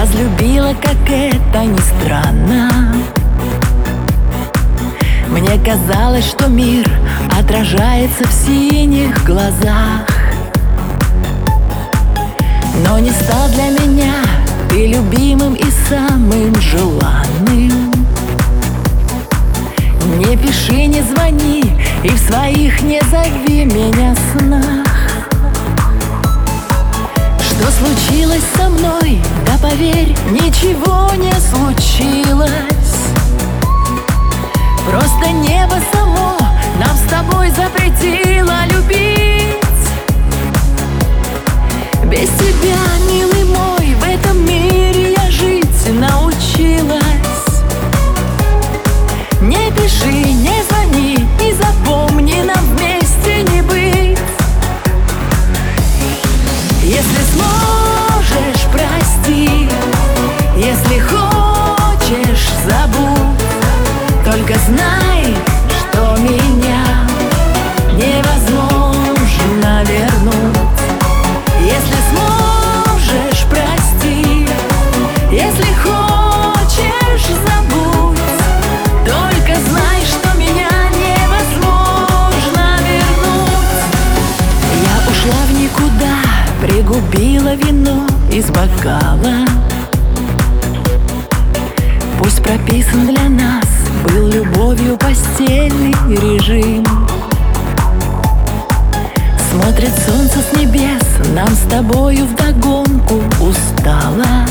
разлюбила, как это ни странно. Мне казалось, что мир отражается в синих глазах. Но не стал для меня ты любимым и самым желанным. Не пиши, не звони и в своих не зови меня снах. Что случилось со мной? Да поверь, ничего не случилось. Просто небо само нам с тобой запретило любить. Без тебя, милый мой, в этом мире я жить научилась. Не пиши, не звони и запомни, нам вместе не быть. Если сможешь, прости, если хочешь, забудь. Только знай, что меня невозможно вернуть. Если сможешь, прости, если хочешь, забудь. Только знай, что меня невозможно вернуть. Я ушла в никуда, пригубила вино из бокала. Пусть прописан для нас был любовью постельный режим. Смотрит солнце с небес, нам с тобою вдогонку устало.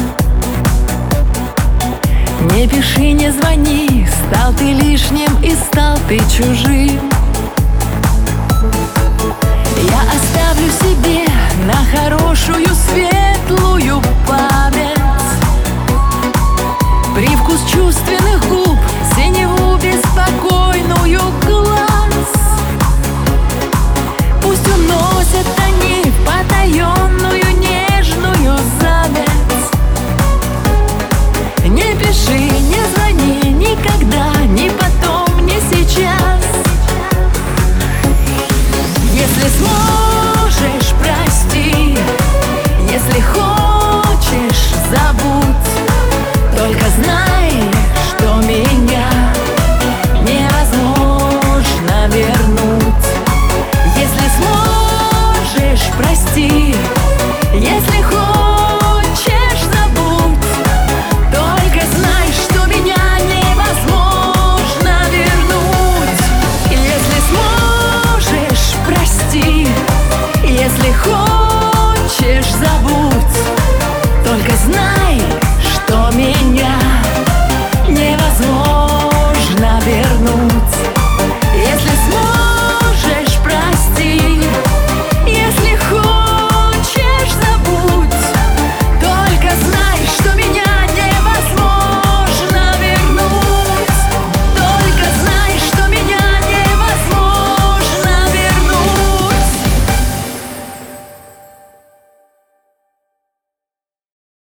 Не пиши, не звони, стал ты лишним и стал ты чужим. Я оставлю себе на хорошую светлую память